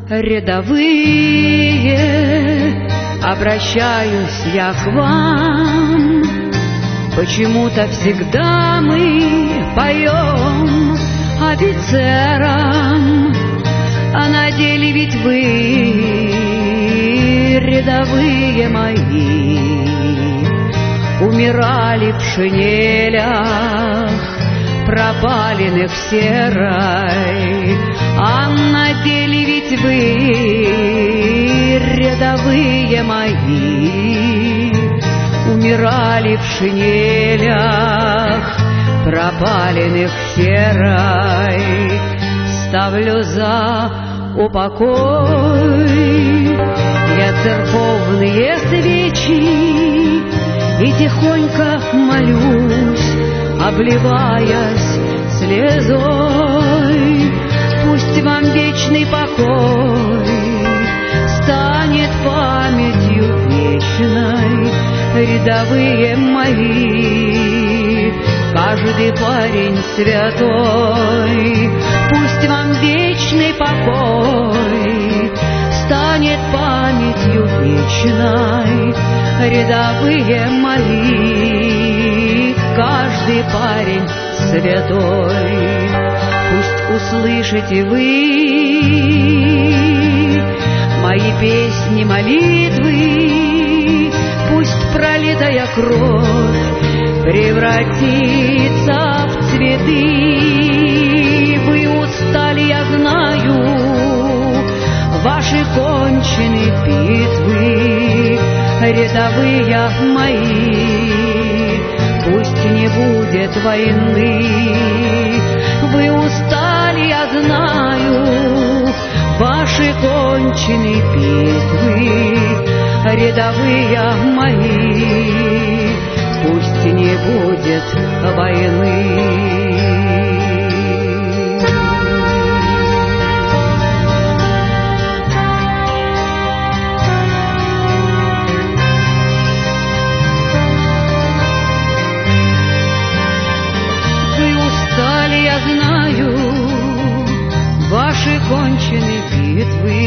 рядовые, обращаюсь я к вам. Почему-то всегда мы поем офицерам, а на деле ведь вы, рядовые мои, умирали в шинелях, пропаленных серой, а на деле ведь вы, рядовые мои, умирали в шинелях, пропаленных серой. Ставлю за упокой я церковные свечи и тихонько молюсь, обливаясь слезой. Пусть вам вечный покой станет памятью вечной, рядовые мои, каждый парень святой. Пусть вам вечный покой станет памятью вечной, рядовые мои, каждый парень святой. Пусть услышите вы мои песни, молитвы, пусть пролитая кровь превратится в цветы. Вы устали, я знаю, ваши кончены битвы, рядовые мои, пусть не будет войны. Вы устали, я знаю, ваши кончены битвы, рядовые мои, пусть не будет войны. Ваши кончены битвы,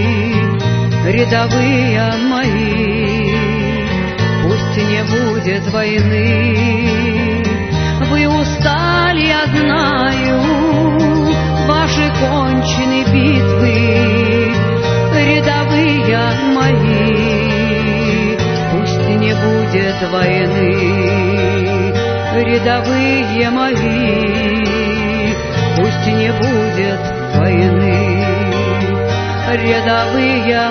рядовые мои, пусть не будет войны. Вы устали, я знаю, ваши кончены битвы, рядовые мои, пусть не будет войны, рядовые мои, пусть не будет войны, рядовые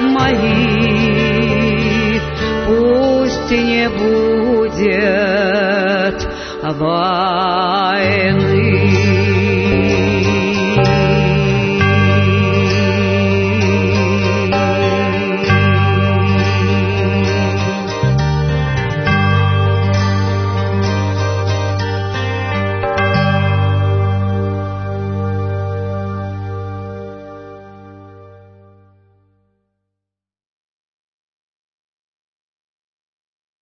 мои, пусть не будет войны.